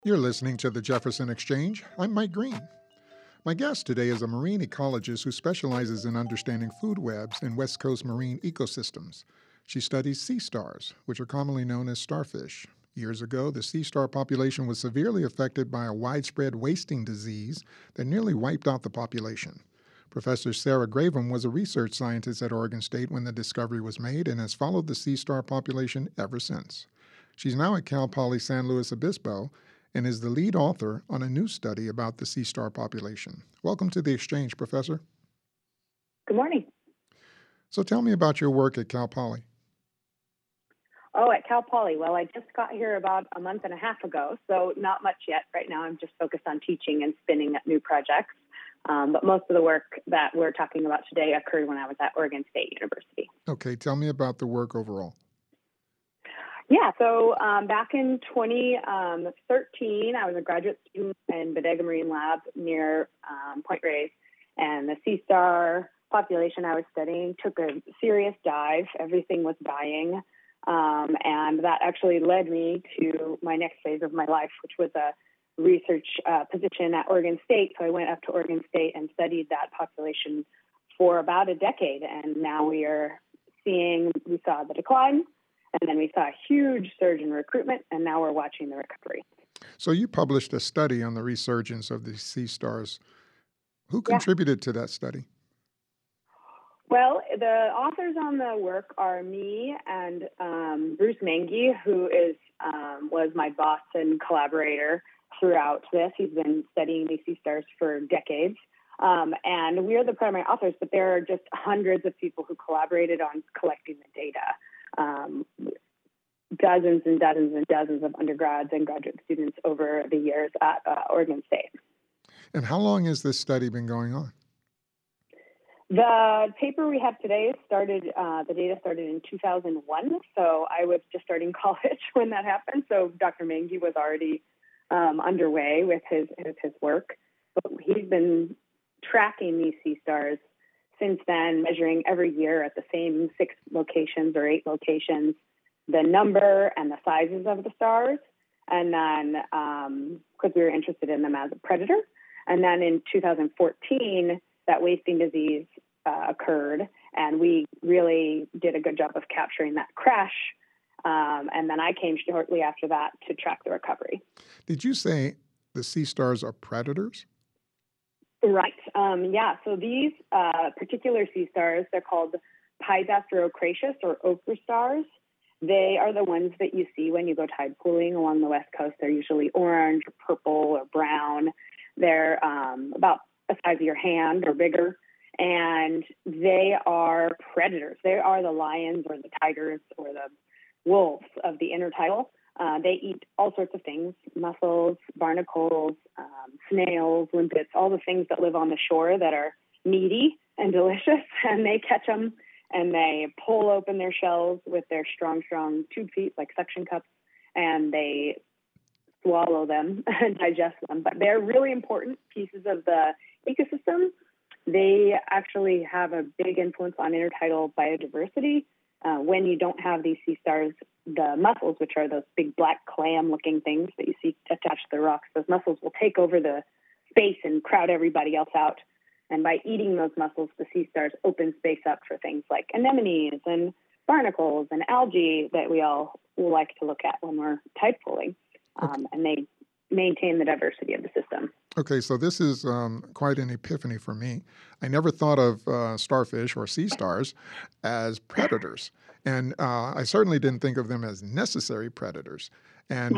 You're listening to the Jefferson Exchange. I'm Mike Green. My guest today is a marine ecologist who specializes in understanding food webs in West Coast marine ecosystems. She studies sea stars, which are commonly known as starfish. Years ago, the sea star population was severely affected by a widespread wasting disease that nearly wiped out the population. Professor Sarah Gravem was a research scientist at Oregon State when the discovery was made and has followed the sea star population ever since. She's now at Cal Poly San Luis Obispo and is the lead author on a new study about the sea star population. Welcome to the Exchange, Professor. Good morning. So tell me about your work at Cal Poly. Oh, at Cal Poly. Well, I just got here about a month and a half ago, so not much yet. Right now, I'm just focused on teaching and spinning up new projects. But most of the work that we're talking about today occurred when I was at Oregon State University. Okay, tell me about the work overall. Yeah, so back in 2013, I was a graduate student in Bodega Marine Lab near Point Reyes, and the sea star population I was studying took a serious dive. Everything was dying, and that actually led me to my next phase of my life, which was a research position at Oregon State. So I went up to Oregon State and studied that population for about a decade, and now we saw the decline. And then we saw a huge surge in recruitment, and now we're watching the recovery. So you published a study on the resurgence of the sea stars. Who contributed to that study? Well, the authors on the work are me and Bruce Mengi, who was my boss and collaborator throughout this. He's been studying these sea stars for decades. And we are the primary authors, but there are just hundreds of people who collaborated on collecting the data. Dozens and dozens and dozens of undergrads and graduate students over the years at Oregon State. And how long has this study been going on? The paper we have today the data started in 2001, so I was just starting college when that happened. So Dr. Mengi was already underway with his work. But he's been tracking these sea stars since then, measuring every year at the same 6 locations or 8 locations, the number and the sizes of the stars. And then, because we were interested in them as a predator. And then in 2014, that wasting disease occurred, and we really did a good job of capturing that crash. And then I came shortly after that to track the recovery. Did you say the sea stars are predators? Right. So these particular sea stars, they're called Pisasterocratius or ochre stars. They are the ones that you see when you go tide pooling along the West Coast. They're usually orange or purple or brown. They're about the size of your hand or bigger. And they are predators. They are the lions or the tigers or the wolves of the intertidal. They eat all sorts of things, mussels, barnacles, snails, limpets, all the things that live on the shore that are meaty and delicious. And they catch them and they pull open their shells with their strong tube feet like suction cups, and they swallow them and digest them. But they're really important pieces of the ecosystem. They actually have a big influence on intertidal biodiversity. When you don't have these sea stars, the mussels, which are those big black clam-looking things that you see attached to the rocks, those mussels will take over the space and crowd everybody else out. And by eating those mussels, the sea stars open space up for things like anemones and barnacles and algae that we all like to look at when we're tide pooling. And they maintain the diversity of the system. Okay, so this is quite an epiphany for me. I never thought of starfish or sea stars as predators, and I certainly didn't think of them as necessary predators. And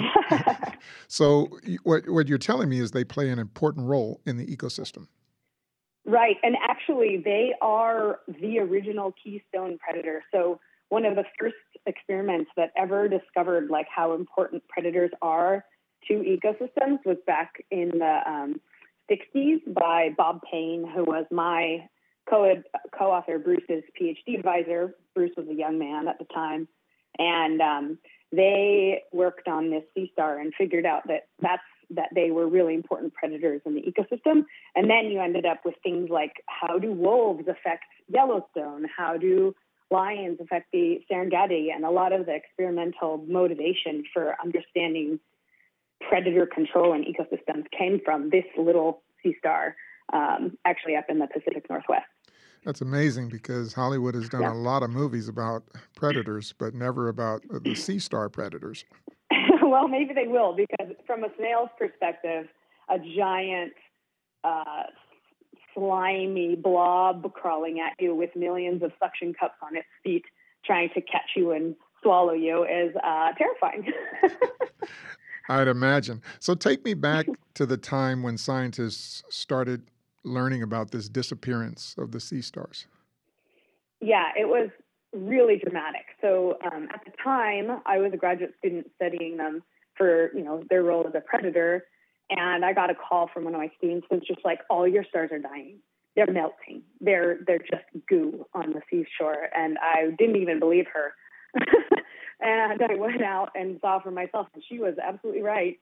so what you're telling me is they play an important role in the ecosystem. Right, and actually they are the original keystone predator. So one of the first experiments that ever discovered like how important predators are to ecosystems was back in the 60s by Bob Payne, who was my co-author Bruce's PhD advisor. Bruce was a young man at the time, and they worked on this sea star and figured out that they were really important predators in the ecosystem. And then you ended up with things like, how do wolves affect Yellowstone? How do lions affect the Serengeti? And a lot of the experimental motivation for understanding predator control in ecosystems came from this little sea star, actually up in the Pacific Northwest. That's amazing because Hollywood has done Yeah. a lot of movies about predators, but never about the sea star predators. Well, maybe they will, because from a snail's perspective, a giant slimy blob crawling at you with millions of suction cups on its feet trying to catch you and swallow you is terrifying. I'd imagine. So take me back to the time when scientists started learning about this disappearance of the sea stars. Yeah, it was really dramatic. So at the time, I was a graduate student studying them for, their role as a predator. And I got a call from one of my students who was just like, all your stars are dying. They're melting. They're just goo on the seashore. And I didn't even believe her. And I went out and saw for myself, and she was absolutely right.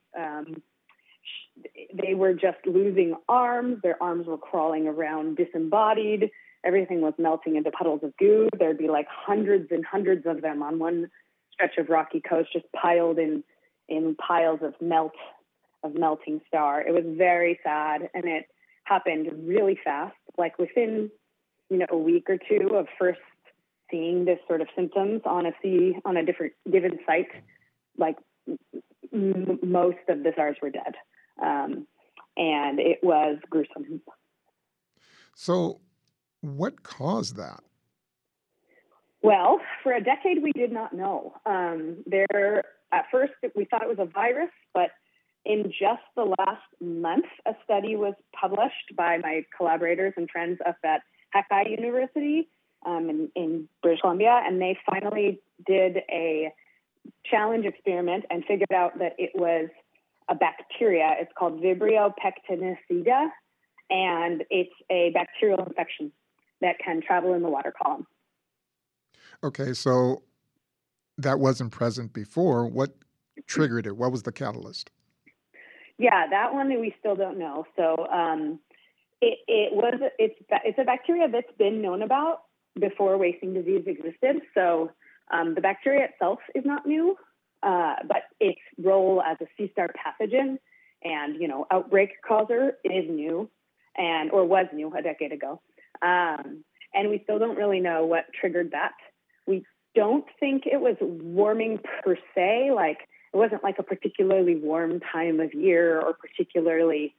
They were just losing arms. Their arms were crawling around disembodied. Everything was melting into puddles of goo. There'd be like hundreds and hundreds of them on one stretch of rocky coast, just piled in piles of melting star. It was very sad, and it happened really fast. Like within, a week or two of first seeing this sort of symptoms on a different given site, like most of the stars were dead, and it was gruesome. So, what caused that? Well, for a decade we did not know. At first we thought it was a virus, but in just the last month, a study was published by my collaborators and friends up at Hakai University in British Columbia, and they finally did a challenge experiment and figured out that it was a bacteria. It's called Vibrio pectinicida, and it's a bacterial infection that can travel in the water column. Okay, so that wasn't present before. What triggered it? What was the catalyst? Yeah, that one we still don't know. So it's a bacteria that's been known about before wasting disease existed. So the bacteria itself is not new, but its role as a sea star pathogen and outbreak causer is new, or was new a decade ago. And we still don't really know what triggered that. We don't think it was warming per se, like it wasn't like a particularly warm time of year or particularly,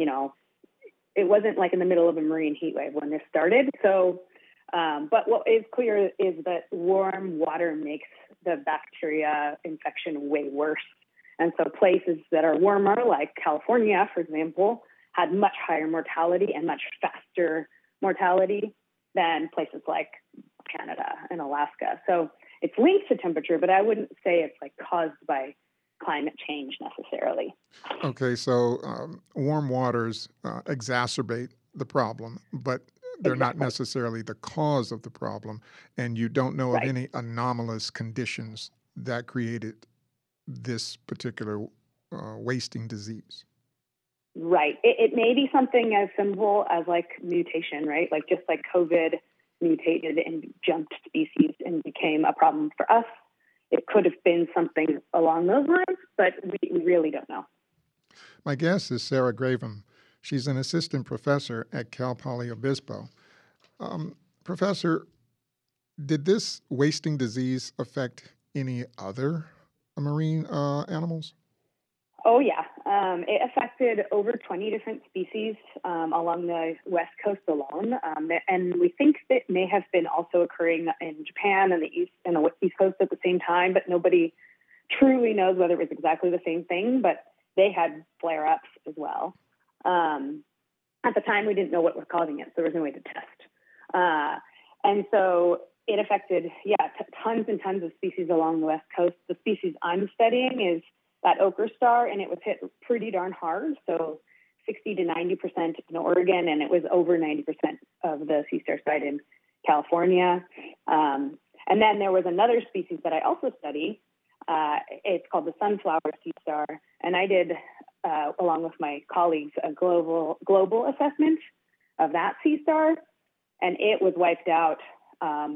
it wasn't like in the middle of a marine heat wave when this started. So, but what is clear is that warm water makes the bacteria infection way worse. And so places that are warmer, like California, for example, had much higher mortality and much faster mortality than places like Canada and Alaska. So it's linked to temperature, but I wouldn't say it's like caused by climate change necessarily. Okay, so warm waters exacerbate the problem, but they're not necessarily the cause of the problem, and you don't know of any anomalous conditions that created this particular wasting disease. Right. It may be something as simple as like mutation, right? Like just like COVID mutated and jumped species and became a problem for us. It could have been something along those lines, but we really don't know. My guest is Sarah Gravem. She's an assistant professor at Cal Poly Obispo. Professor, did this wasting disease affect any other marine animals? Oh, yeah. It affected over 20 different species along the West Coast alone. And we think that may have been also occurring in Japan and the East Coast at the same time, but nobody truly knows whether it was exactly the same thing, but they had flare-ups as well. At the time, we didn't know what was causing it, so there was no way to test. And so it affected, tons and tons of species along the West Coast. The species I'm studying is that ochre star, and it was hit pretty darn hard, so 60 to 90% in Oregon, and it was over 90% of the sea star site in California. And then there was another species that I also study. It's called the sunflower sea star, and I did, along with my colleagues, a global assessment of that sea star, and it was wiped out 100%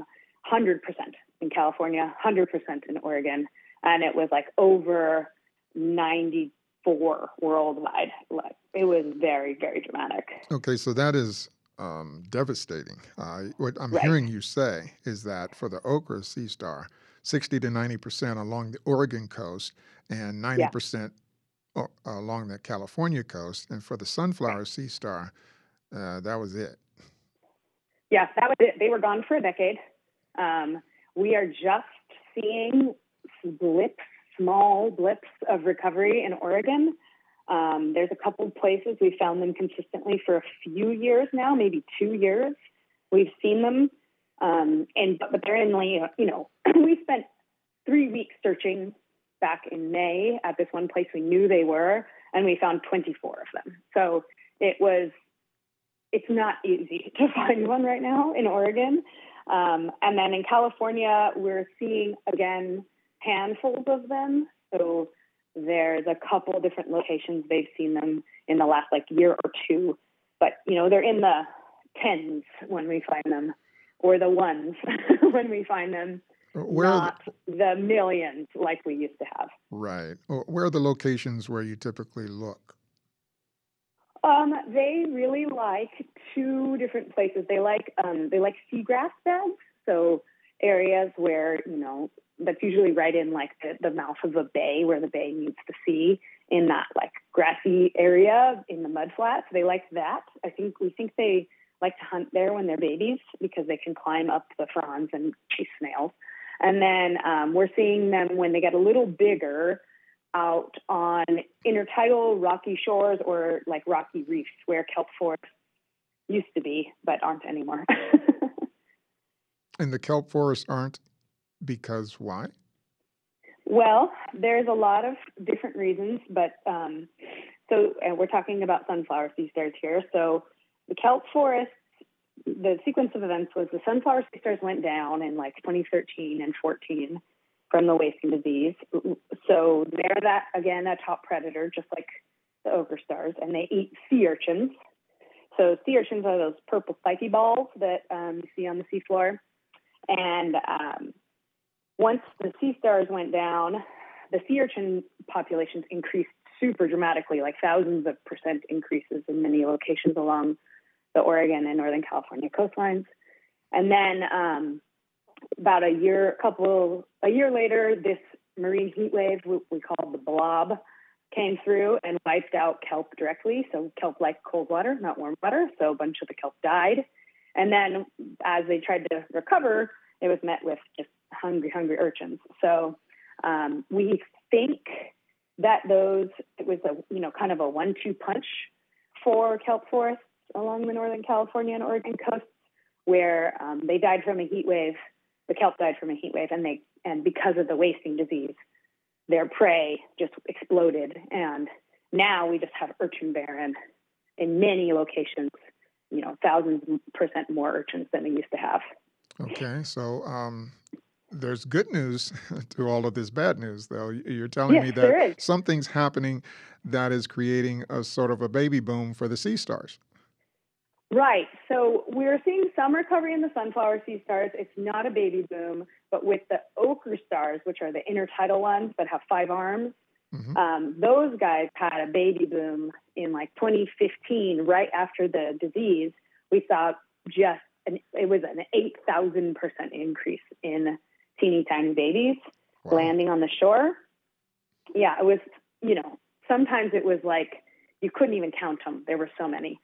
in California, 100% in Oregon, and it was like over 90% worldwide. Like, it was very, very dramatic. Okay, so that is devastating. What I'm Right. hearing you say is that for the ochre sea star, 60 to 90% along the Oregon coast and Yeah. 90% along the California coast, and for the sunflower sea star, that was it. Yeah, that was it. They were gone for a decade. We are just seeing small blips of recovery in Oregon. There's a couple of places we found them consistently for a few years now, maybe 2 years. We've seen them, but they're in, we spent 3 weeks searching back in May at this one place we knew they were, and we found 24 of them. So it's not easy to find one right now in Oregon. And then in California, we're seeing, again, handfuls of them. So there's a couple of different locations they've seen them in the last year or two. But, they're in the tens when we find them, or the ones when we find them, not the millions like we used to have. Right. Where are the locations where you typically look? They really like two different places. They like seagrass beds, so areas where, that's usually right in the mouth of a bay where the bay meets the sea, in that grassy area in the mudflats. They like that. We think they like to hunt there when they're babies because they can climb up the fronds and chase snails. And then we're seeing them when they get a little bigger out on intertidal rocky shores or rocky reefs where kelp forests used to be but aren't anymore. And the kelp forests aren't because why? Well, there's a lot of different reasons, but we're talking about sunflower sea stars here. So the kelp forests, the sequence of events was the sunflower sea stars went down in 2013 and 14 from the wasting disease. So they're a top predator, just like the ochre stars, and they eat sea urchins. So sea urchins are those purple spiky balls that you see on the seafloor. And once the sea stars went down, the sea urchin populations increased super dramatically, thousands of percent increases in many locations along the Oregon and Northern California coastlines. And then about a year later, this marine heat wave, we call the blob, came through and wiped out kelp directly. So kelp like cold water, not warm water. So a bunch of the kelp died. And then as they tried to recover, it was met with just hungry urchins. So we think that it was kind of a 1-2 punch for kelp forests along the Northern California and Oregon coasts, where they died from a heat wave. The kelp died from a heat wave, and because of the wasting disease, their prey just exploded. And now we just have urchin barren in many locations, thousands percent more urchins than we used to have. Okay, so there's good news to all of this bad news, though. You're telling me that something's happening that is creating a sort of a baby boom for the sea stars. Right. So we're seeing some recovery in the sunflower sea stars. It's not a baby boom, but with the ochre stars, which are the intertidal ones that have 5 arms, those guys had a baby boom in 2015, right after the disease. We saw it was an 8,000% increase in teeny tiny babies landing on the shore. Yeah, it was, sometimes it was you couldn't even count them. There were so many.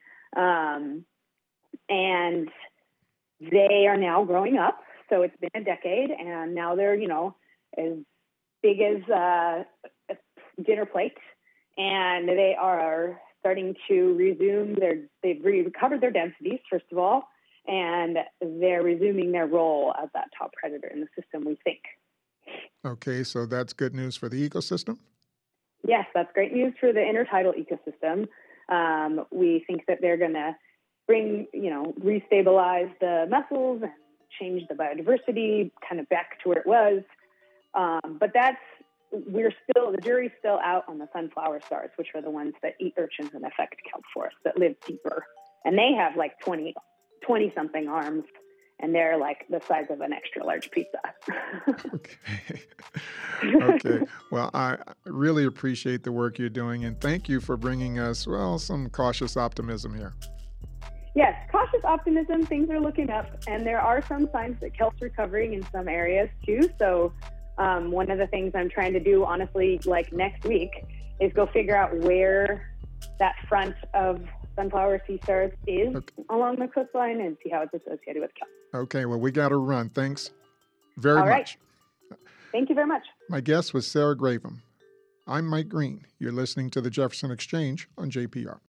And they are now growing up. So it's been a decade, and now they're, as big as a dinner plate. And they are starting to resume they've recovered their densities, first of all, and they're resuming their role as that top predator in the system, we think. Okay, so that's good news for the ecosystem? Yes, that's great news for the intertidal ecosystem. We think that they're going to restabilize the mussels and change the biodiversity kind of back to where it was. But the jury's still out on the sunflower stars, which are the ones that eat urchins and affect kelp forests that live deeper. And they have 20 something arms and they're like the size of an extra large pizza. Okay. Okay. Well, I really appreciate the work you're doing, and thank you for bringing us, well, some cautious optimism here. Yes, cautious optimism. Things are looking up, and there are some signs that kelp's recovering in some areas too. So one of the things I'm trying to do, honestly, like next week, is go figure out where that front of sunflower sea stars is along the coastline and see how it's associated with kelp. Okay, well, we got to run. Thanks very All right. much. Thank you very much. My guest was Sarah Gravem. I'm Mike Green. You're listening to the Jefferson Exchange on JPR.